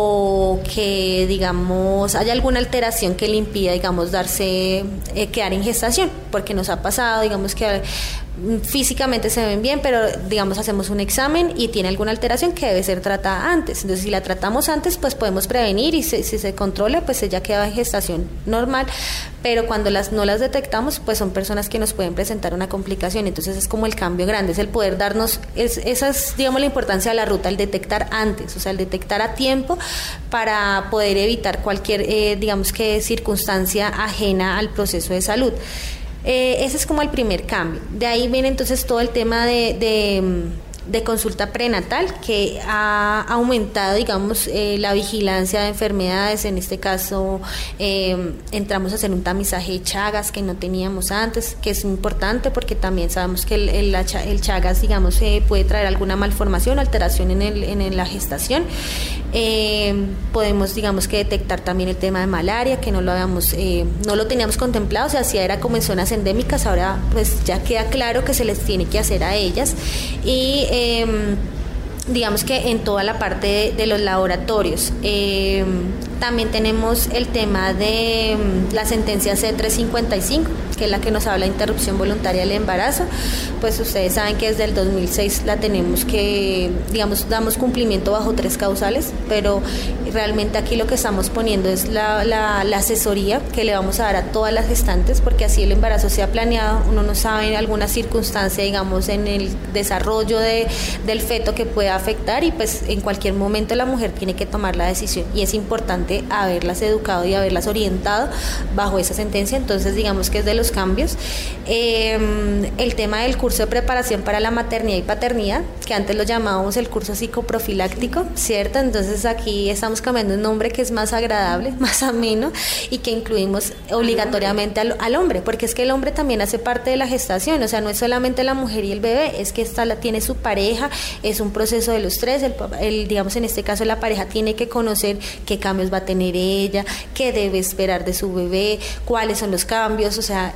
o que, digamos, haya alguna alteración que le impida, digamos, darse, eh, quedar en gestación, porque nos ha pasado, digamos, que físicamente se ven bien, pero, digamos, hacemos un examen y tiene alguna alteración que debe ser tratada antes. Entonces, si la tratamos antes, pues podemos prevenir, y si, si se controla, pues ella queda en gestación normal. Pero cuando las no las detectamos, pues son personas que nos pueden presentar una complicación. Entonces es como el cambio grande, es el poder darnos, es, esa es, digamos, la importancia de la ruta, el detectar antes, o sea, el detectar a tiempo para poder evitar cualquier, eh, digamos, que circunstancia ajena al proceso de salud. Eh, ese es como el primer cambio. De ahí viene entonces todo el tema de, de, de consulta prenatal, que ha aumentado, digamos, eh, la vigilancia de enfermedades. En este caso, eh, entramos a hacer un tamizaje de Chagas que no teníamos antes, que es importante porque también sabemos que el, el, el Chagas, digamos, eh, puede traer alguna malformación, alteración en, el, en la gestación. Eh, podemos, digamos, que detectar también el tema de malaria, que no lo habíamos, eh, no lo teníamos contemplado, se hacía era como en zonas endémicas. Ahora pues ya queda claro que se les tiene que hacer a ellas. Y eh, digamos que en toda la parte de, de los laboratorios eh, también tenemos el tema de la sentencia C trescientos cincuenta y cinco, que es la que nos habla de interrupción voluntaria del embarazo. Pues ustedes saben que desde el dos mil seis la tenemos que, digamos, damos cumplimiento bajo tres causales, pero realmente aquí lo que estamos poniendo es la, la, la asesoría que le vamos a dar a todas las gestantes, porque así el embarazo sea planeado, uno no sabe alguna circunstancia, digamos, en el desarrollo de, del feto que pueda afectar, y pues en cualquier momento la mujer tiene que tomar la decisión, y es importante haberlas educado y haberlas orientado bajo esa sentencia. Entonces digamos que es de los cambios. Eh, el tema del curso de preparación para la maternidad y paternidad, que antes lo llamábamos el curso psicoprofiláctico, ¿cierto? Entonces aquí estamos cambiando un nombre que es más agradable, más ameno, y que incluimos obligatoriamente al, al hombre, porque es que el hombre también hace parte de la gestación. O sea, no es solamente la mujer y el bebé, es que esta la tiene su pareja, es un proceso de los tres. El, el, digamos, en este caso la pareja tiene que conocer qué cambios va a tener ella, qué debe esperar de su bebé, cuáles son los cambios. O sea,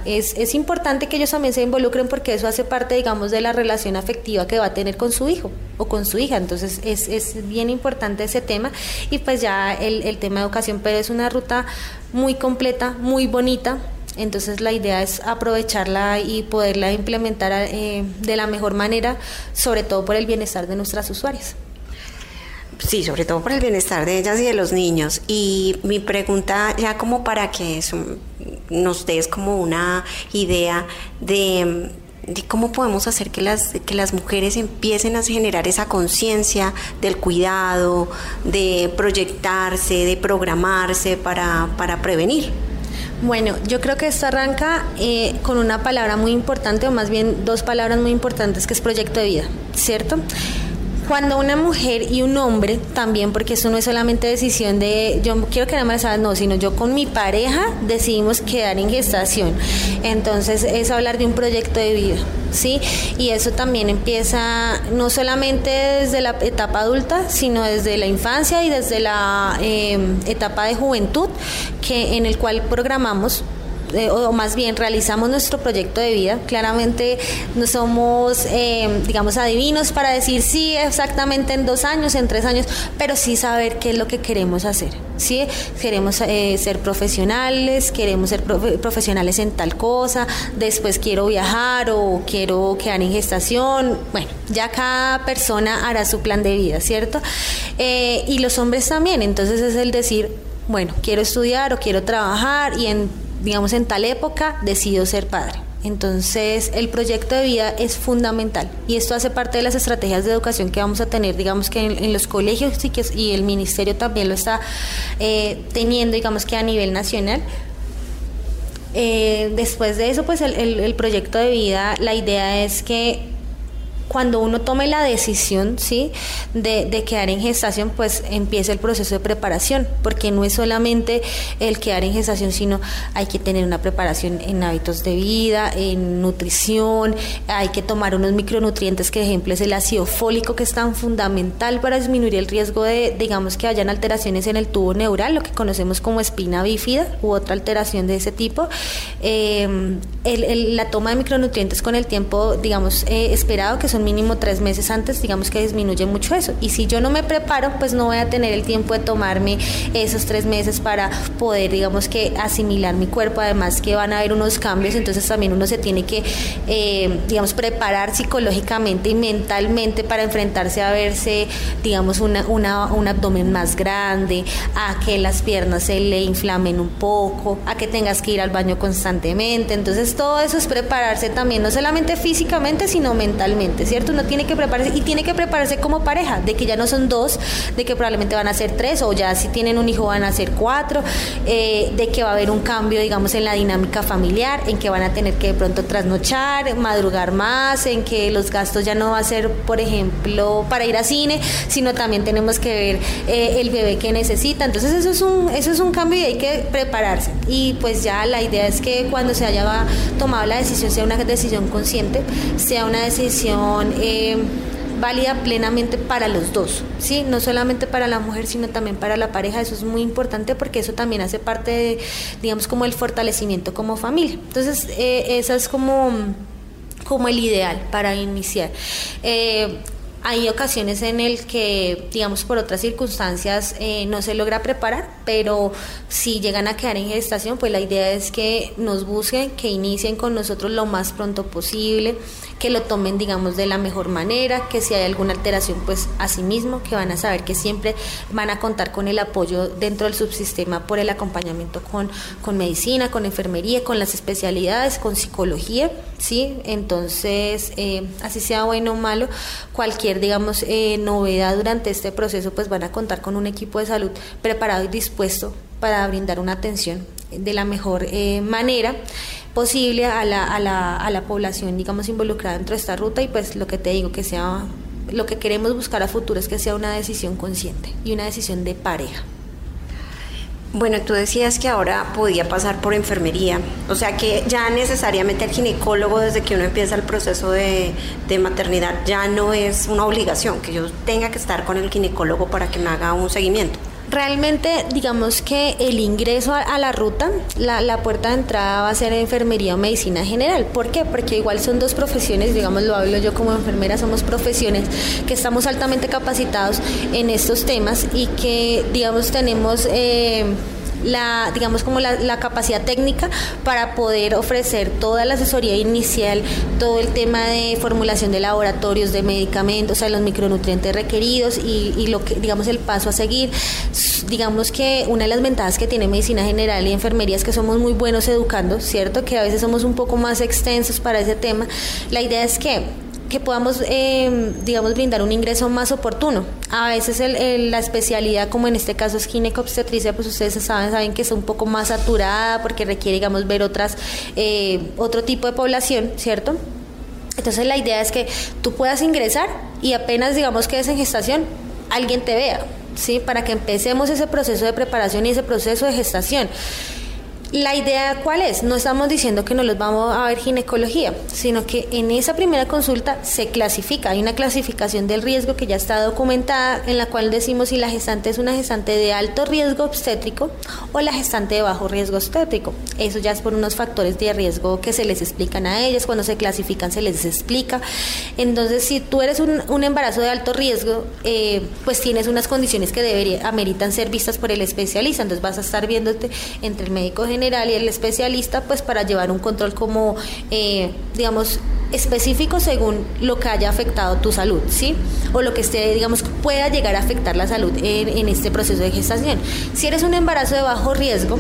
es, es importante que ellos también se involucren porque eso hace parte, digamos, de la relación afectiva que va a tener con su hijo o con su hija. Entonces es, es bien importante ese tema. Y pues ya el, el tema de educación, pero es una ruta muy completa, muy bonita. Entonces la idea es aprovecharla y poderla implementar eh, de la mejor manera, sobre todo por el bienestar de nuestras usuarias. Sí, sobre todo por el bienestar de ellas y de los niños. Y mi pregunta, ya como para que eso nos des como una idea de, de cómo podemos hacer que las, que las mujeres empiecen a generar esa conciencia del cuidado, de proyectarse, de programarse para, para prevenir. Bueno, yo creo que esto arranca eh, con una palabra muy importante, o más bien dos palabras muy importantes, que es proyecto de vida, ¿cierto? Cuando una mujer y un hombre también, porque eso no es solamente decisión de yo quiero quedar embarazada, no, sino yo con mi pareja decidimos quedar en gestación. Entonces es hablar de un proyecto de vida, ¿sí? Y eso también empieza no solamente desde la etapa adulta, sino desde la infancia y desde la eh, etapa de juventud, que en el cual programamos. Eh, o más bien realizamos nuestro proyecto de vida. Claramente no somos eh, digamos adivinos para decir sí exactamente en dos años, en tres años, pero sí saber qué es lo que queremos hacer, ¿sí? Queremos eh, ser profesionales, queremos ser profe- profesionales en tal cosa, después quiero viajar o quiero quedar en gestación. Bueno, ya cada persona hará su plan de vida, ¿cierto? Eh, y los hombres también. Entonces es el decir, bueno, quiero estudiar o quiero trabajar y en digamos en tal época decido ser padre. Entonces el proyecto de vida es fundamental y esto hace parte de las estrategias de educación que vamos a tener, digamos que en, en los colegios y, que, y el ministerio también lo está eh, teniendo, digamos que a nivel nacional. Eh, después de eso, pues el, el, el proyecto de vida, la idea es que cuando uno tome la decisión, ¿sí?, de, de quedar en gestación, pues empieza el proceso de preparación, porque no es solamente el quedar en gestación, sino hay que tener una preparación en hábitos de vida, en nutrición, hay que tomar unos micronutrientes, que por ejemplo es el ácido fólico, que es tan fundamental para disminuir el riesgo de, digamos, que hayan alteraciones en el tubo neural, lo que conocemos como espina bífida u otra alteración de ese tipo. Eh, el, el, la toma de micronutrientes con el tiempo, digamos, eh, esperado, que son mínimo tres meses antes, digamos que disminuye mucho eso. Y si yo no me preparo, pues no voy a tener el tiempo de tomarme esos tres meses para poder, digamos, que asimilar mi cuerpo. Además que van a haber unos cambios, entonces también uno se tiene que, eh, digamos, preparar psicológicamente y mentalmente para enfrentarse a verse, digamos, una, una, un abdomen más grande, a que las piernas se le inflamen un poco, a que tengas que ir al baño constantemente. Entonces todo eso es prepararse también, no solamente físicamente, sino mentalmente, ¿cierto? Uno tiene que prepararse y tiene que prepararse como pareja, de que ya no son dos, de que probablemente van a ser tres, o ya si tienen un hijo van a ser cuatro, eh, de que va a haber un cambio, digamos, en la dinámica familiar, en que van a tener que de pronto trasnochar, madrugar más, en que los gastos ya no va a ser, por ejemplo, para ir a cine, sino también tenemos que ver eh, el bebé que necesita. Entonces eso es un eso es un cambio y hay que prepararse. Y pues ya la idea es que cuando se haya tomado la decisión sea una decisión consciente, sea una decisión Eh, válida plenamente para los dos, ¿sí? No solamente para la mujer, sino también para la pareja. Eso es muy importante porque eso también hace parte de, digamos, como el fortalecimiento como familia. Entonces, eh, esa es como, como el ideal para iniciar. Eh, Hay ocasiones en el que, digamos, por otras circunstancias eh, no se logra preparar, pero si llegan a quedar en gestación, pues la idea es que nos busquen, que inicien con nosotros lo más pronto posible, que lo tomen, digamos, de la mejor manera, que si hay alguna alteración, pues así mismo, que van a saber que siempre van a contar con el apoyo dentro del subsistema por el acompañamiento con, con medicina, con enfermería, con las especialidades, con psicología, ¿sí? Entonces, eh, así sea bueno o malo, cualquier digamos eh, novedad durante este proceso, pues van a contar con un equipo de salud preparado y dispuesto para brindar una atención de la mejor eh, manera posible a la, a la, a la población, digamos, involucrada dentro de esta ruta. Y pues lo que te digo, que sea, lo que queremos buscar a futuro es que sea una decisión consciente y una decisión de pareja. Bueno, tú decías que ahora podía pasar por enfermería, o sea que ya necesariamente el ginecólogo, desde que uno empieza el proceso de, de maternidad, ya no es una obligación que yo tenga que estar con el ginecólogo para que me haga un seguimiento. Realmente, digamos que el ingreso a, a la ruta, la, la puerta de entrada va a ser enfermería o medicina general. ¿Por qué? Porque igual son dos profesiones, digamos, lo hablo yo como enfermera, somos profesiones que estamos altamente capacitados en estos temas y que, digamos, tenemos... Eh, la digamos como la, la capacidad técnica para poder ofrecer toda la asesoría inicial, todo el tema de formulación de laboratorios, de medicamentos, o sea, los micronutrientes requeridos y, y lo que digamos el paso a seguir. Digamos que una de las ventajas que tiene medicina general y enfermería es que somos muy buenos educando, ¿cierto? Que a veces somos un poco más extensos para ese tema. La idea es que que podamos, eh, digamos, brindar un ingreso más oportuno. A veces el, el, la especialidad, como en este caso es ginecobstetricia, pues ustedes saben, saben que es un poco más saturada porque requiere, digamos, ver otras, eh, otro tipo de población, ¿cierto? Entonces la idea es que tú puedas ingresar y apenas, digamos, que es en gestación, alguien te vea, ¿sí? Para que empecemos ese proceso de preparación y ese proceso de gestación. La idea, ¿cuál es? No estamos diciendo que no los vamos a ver ginecología, sino que en esa primera consulta se clasifica. Hay una clasificación del riesgo que ya está documentada, en la cual decimos si la gestante es una gestante de alto riesgo obstétrico o la gestante de bajo riesgo obstétrico. Eso ya es por unos factores de riesgo que se les explican a ellas. Cuando se clasifican se les explica. Entonces, si tú eres un, un embarazo de alto riesgo, eh, pues tienes unas condiciones que debería, ameritan ser vistas por el especialista. Entonces vas a estar viéndote entre el médico general y el especialista, pues para llevar un control como, eh, digamos, específico según lo que haya afectado tu salud, ¿sí? O lo que esté, digamos, pueda llegar a afectar la salud en, en este proceso de gestación. Si eres un embarazo de bajo riesgo,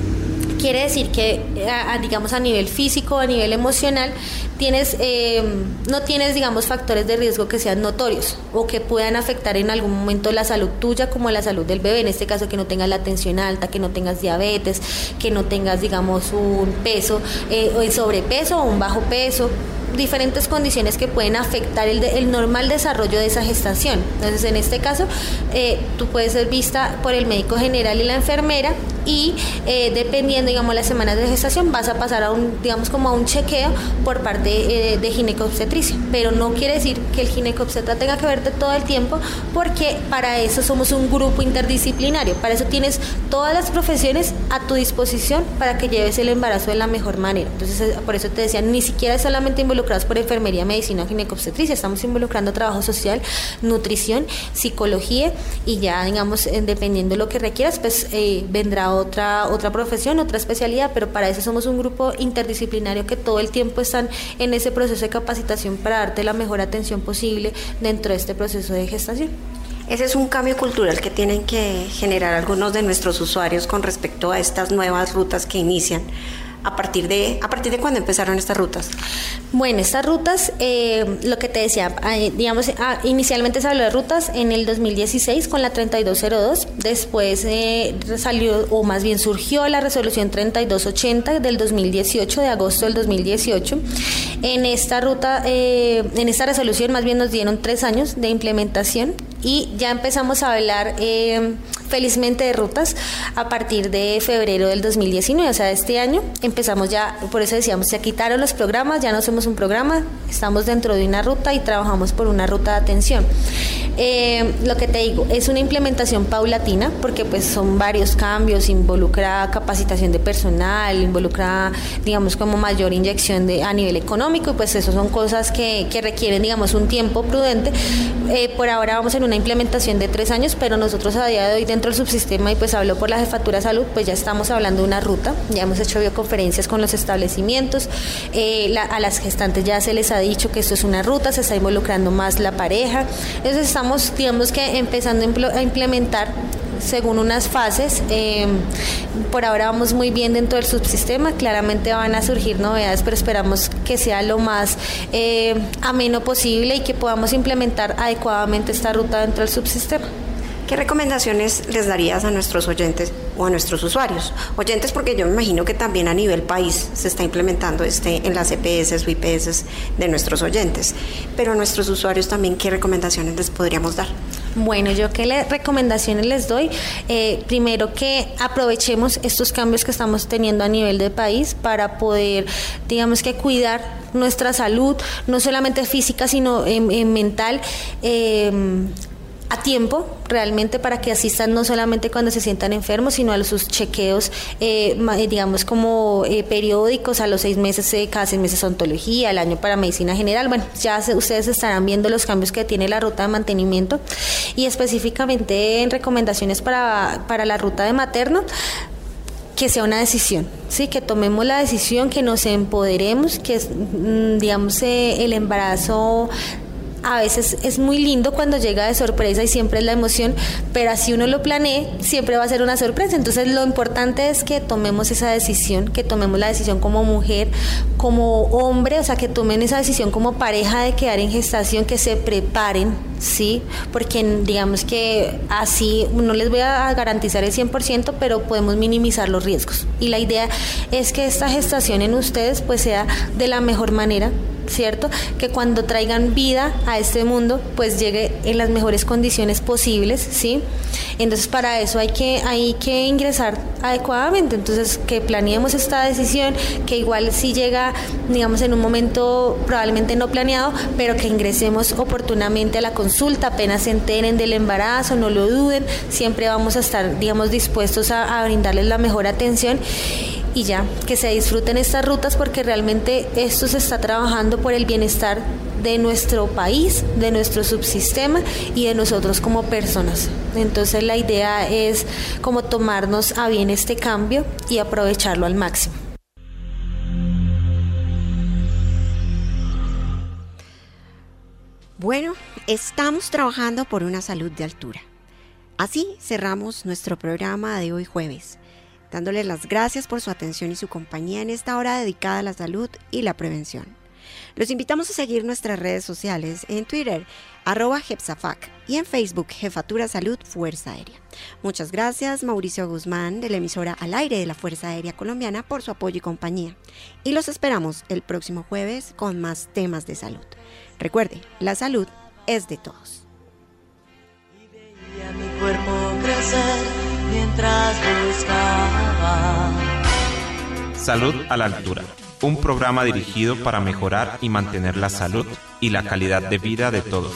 quiere decir que, a, a, digamos, a nivel físico, a nivel emocional, tienes, eh, no tienes, digamos, factores de riesgo que sean notorios o que puedan afectar en algún momento la salud tuya como la salud del bebé. En este caso, que no tengas la tensión alta, que no tengas diabetes, que no tengas, digamos, un peso, eh, o el sobrepeso o un bajo peso. Diferentes condiciones que pueden afectar el, de, el normal desarrollo de esa gestación. Entonces, en este caso, eh, tú puedes ser vista por el médico general y la enfermera y eh, dependiendo, digamos, las semanas de gestación, vas a pasar a un, digamos, como a un chequeo por parte eh, de ginecobstetricia. Pero no quiere decir que el ginecobstetra tenga que verte todo el tiempo, porque para eso somos un grupo interdisciplinario. Para eso tienes todas las profesiones a tu disposición para que lleves el embarazo de la mejor manera. Entonces, por eso te decía, ni siquiera es solamente involucrado por enfermería, medicina o ginecobstetricia, estamos involucrando trabajo social, nutrición, psicología y ya, digamos, dependiendo de lo que requieras, pues eh, vendrá otra otra profesión, otra especialidad, pero para eso somos un grupo interdisciplinario que todo el tiempo están en ese proceso de capacitación para darte la mejor atención posible dentro de este proceso de gestación. Ese es un cambio cultural que tienen que generar algunos de nuestros usuarios con respecto a estas nuevas rutas que inician. ¿A partir de a partir de cuándo empezaron estas rutas? Bueno, estas rutas, eh, lo que te decía, eh, digamos, ah, inicialmente se habló de rutas en el dos mil dieciséis con la treinta y dos cero dos, después eh, salió, o más bien surgió la resolución treinta y dos ochenta del dos mil dieciocho, de agosto del dos mil dieciocho. En esta ruta, eh, en esta resolución más bien nos dieron tres años de implementación y ya empezamos a hablar eh, felizmente de rutas a partir de febrero del dos mil diecinueve, o sea, de este año empezamos ya, por eso decíamos, se quitaron los programas, ya no somos un programa, estamos dentro de una ruta y trabajamos por una ruta de atención. Eh, lo que te digo, es una implementación paulatina porque pues son varios cambios, involucra capacitación de personal, involucra, digamos, como mayor inyección de, a nivel económico, y pues eso son cosas que, que requieren, digamos, un tiempo prudente. Eh, por ahora vamos en una implementación de tres años, pero nosotros a día de hoy dentro del subsistema, y pues hablo por la Jefatura de Salud, pues ya estamos hablando de una ruta, ya hemos hecho videoconferencias con los establecimientos, eh, la, a las gestantes ya se les ha dicho que esto es una ruta, se está involucrando más la pareja, entonces estamos, digamos que empezando a implementar según unas fases. Eh, por ahora vamos muy bien dentro del subsistema, claramente van a surgir novedades, pero esperamos que sea lo más eh, ameno posible y que podamos implementar adecuadamente esta ruta dentro del subsistema. ¿Qué recomendaciones les darías a nuestros oyentes o a nuestros usuarios? Oyentes, porque yo me imagino que también a nivel país se está implementando este en las E P S o I P S de nuestros oyentes, pero a nuestros usuarios también, ¿qué recomendaciones les podríamos dar? Bueno, yo qué le, recomendaciones les doy, eh, primero que aprovechemos estos cambios que estamos teniendo a nivel de país para poder, digamos que cuidar nuestra salud, no solamente física, sino en, en mental, eh, a tiempo, realmente, para que asistan no solamente cuando se sientan enfermos, sino a sus chequeos, eh, digamos, como eh, periódicos, a los seis meses, eh, cada seis meses ontología, al año para medicina general. Bueno, ya se, ustedes estarán viendo los cambios que tiene la ruta de mantenimiento, y específicamente en recomendaciones para, para la ruta de materno, que sea una decisión, sí, que tomemos la decisión, que nos empoderemos, que digamos eh, el embarazo a veces es muy lindo cuando llega de sorpresa y siempre es la emoción, pero así uno lo planee, siempre va a ser una sorpresa. Entonces lo importante es que tomemos esa decisión, que tomemos la decisión como mujer, como hombre, o sea, que tomen esa decisión como pareja de quedar en gestación, que se preparen, ¿sí? Porque digamos que así no les voy a garantizar el cien por ciento, pero podemos minimizar los riesgos. Y la idea es que esta gestación en ustedes pues sea de la mejor manera, ¿cierto? Que cuando traigan vida a este mundo, pues llegue en las mejores condiciones posibles, ¿sí? Entonces para eso hay que, hay que ingresar adecuadamente. Entonces que planeemos esta decisión, que igual si llega, digamos, en un momento probablemente no planeado, pero que ingresemos oportunamente a la consulta, apenas se enteren del embarazo, no lo duden, siempre vamos a estar, digamos, dispuestos a, a brindarles la mejor atención. Y ya, que se disfruten estas rutas, porque realmente esto se está trabajando por el bienestar de nuestro país, de nuestro subsistema y de nosotros como personas. Entonces la idea es como tomarnos a bien este cambio y aprovecharlo al máximo. Bueno, estamos trabajando por una salud de altura. Así cerramos nuestro programa de hoy jueves, dándoles las gracias por su atención y su compañía en esta hora dedicada a la salud y la prevención. Los invitamos a seguir nuestras redes sociales en Twitter, arroba Jepsafac, y en Facebook, Jefatura Salud Fuerza Aérea. Muchas gracias, Mauricio Guzmán, de la emisora Al Aire de la Fuerza Aérea Colombiana, por su apoyo y compañía. Y los esperamos el próximo jueves con más temas de salud. Recuerde, la salud es de todos. Y veía mi cuerpo crecer mientras buscaba. Salud a la altura, un programa dirigido para mejorar y mantener la salud y la calidad de vida de todos.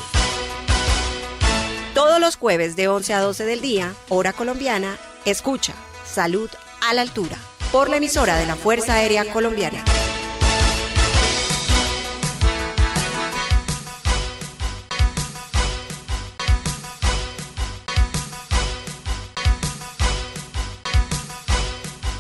Todos los jueves de once a doce del día, hora colombiana, escucha Salud a la Altura, por la emisora de la Fuerza Aérea Colombiana.